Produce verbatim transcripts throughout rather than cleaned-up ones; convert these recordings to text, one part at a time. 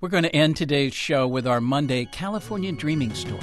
We're going to end today's show with our Monday California Dreaming story.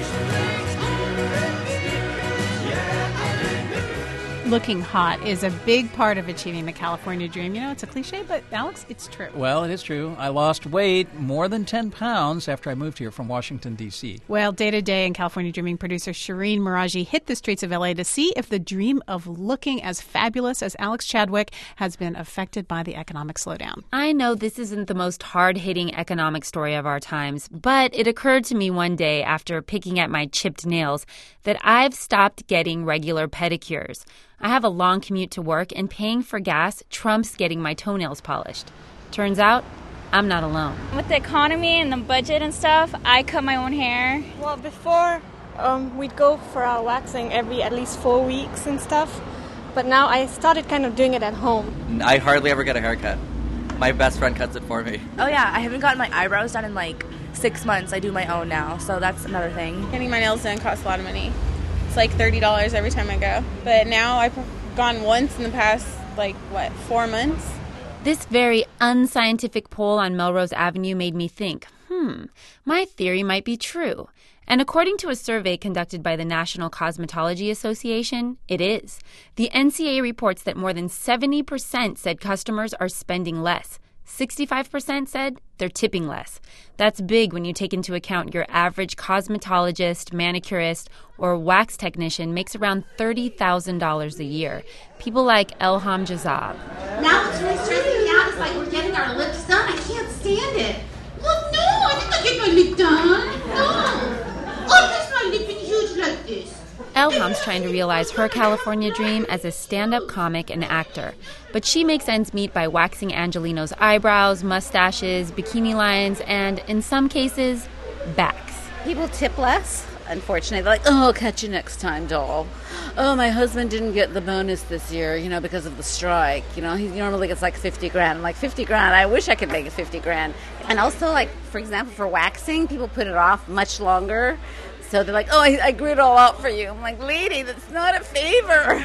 Looking hot is a big part of achieving the California dream. You know, it's a cliche, but Alex, it's true. Well, it is true. I lost weight, more than ten pounds, after I moved here from Washington, D C Well, day-to-day and California Dreaming producer Shireen Meraji hit the streets of L A to see if the dream of looking as fabulous as Alex Chadwick has been affected by the economic slowdown. I know this isn't the most hard-hitting economic story of our times, but it occurred to me one day after picking at my chipped nails that I've stopped getting regular pedicures. I have a long commute to work, and paying for gas trumps getting my toenails polished. Turns out, I'm not alone. With the economy and the budget and stuff, I cut my own hair. Well, before, um, we'd go for our waxing every at least four weeks and stuff. But now I started kind of doing it at home. I hardly ever get a haircut. My best friend cuts it for me. Oh, yeah. I haven't gotten my eyebrows done in like six months. I do my own now, so that's another thing. Getting my nails done costs a lot of money. It's like thirty dollars every time I go. But now I've gone once in the past, like, what, four months? This very unscientific poll on Melrose Avenue made me think, hmm, my theory might be true. And according to a survey conducted by the National Cosmetology Association, it is. The N C A A reports that more than seventy percent said customers are spending less. sixty-five percent said they're tipping less. That's big when you take into account your average cosmetologist, manicurist, or wax technician makes around thirty thousand dollars a year. People like Elham Jazab. Now what's really stressing me out is like we're getting our lips done. I can't stand it. Well, no, I did not get my lip done. No. Why does my lip been huge like this? Elham's trying to realize her California dream as a stand-up comic and actor. But she makes ends meet by waxing Angelino's eyebrows, mustaches, bikini lines, and, in some cases, backs. People tip less, unfortunately. They're like, oh, I'll catch you next time, doll. Oh, my husband didn't get the bonus this year, you know, because of the strike. You know, he normally gets like fifty grand. I'm like, fifty grand? I wish I could make it fifty grand. And also, like, for example, for waxing, people put it off much longer. So they're like, oh, I, I grew it all out for you. I'm like, lady, that's not a favor.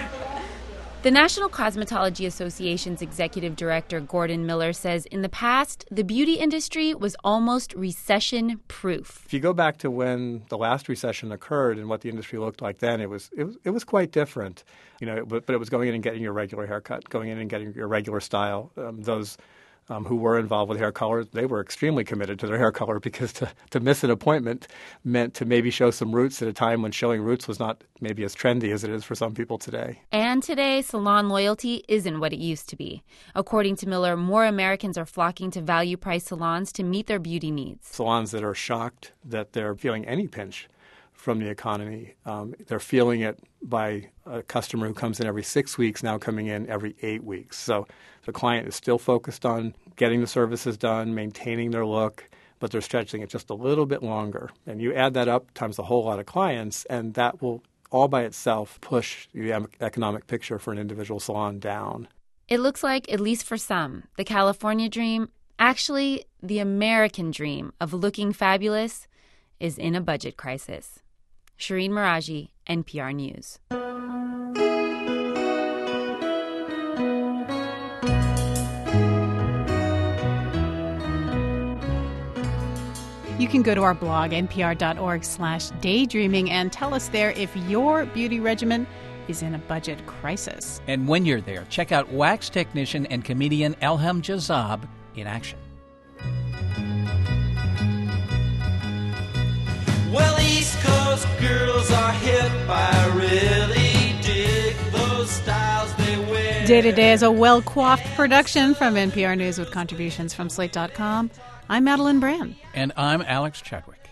The National Cosmetology Association's executive director, Gordon Miller, says in the past, the beauty industry was almost recession-proof. If you go back to when the last recession occurred and what the industry looked like then, it was it was, it was quite different. You know, but, but it was going in and getting your regular haircut, going in and getting your regular style. Um, those Um, who were involved with hair color, they were extremely committed to their hair color because to, to miss an appointment meant to maybe show some roots at a time when showing roots was not maybe as trendy as it is for some people today. And today, salon loyalty isn't what it used to be. According to Miller, more Americans are flocking to value-priced salons to meet their beauty needs. Salons that are shocked that they're feeling any pinch from the economy. Um, they're feeling it by a customer who comes in every six weeks, now coming in every eight weeks. So the client is still focused on getting the services done, maintaining their look, but they're stretching it just a little bit longer. And you add that up times a whole lot of clients, and that will all by itself push the economic picture for an individual salon down. It looks like, at least for some, the California dream, actually the American dream of looking fabulous, is in a budget crisis. Shireen Meraji, N P R News. You can go to our blog, npr.org slash daydreaming, and tell us there if your beauty regimen is in a budget crisis. And when you're there, check out wax technician and comedian Elham Jazab in action. Well, East Coast girls are hip. I really dig those styles they wear. Day to Day is a well-coiffed production from N P R News with contributions from Slate dot com. I'm Madeline Brand. And I'm Alex Chadwick.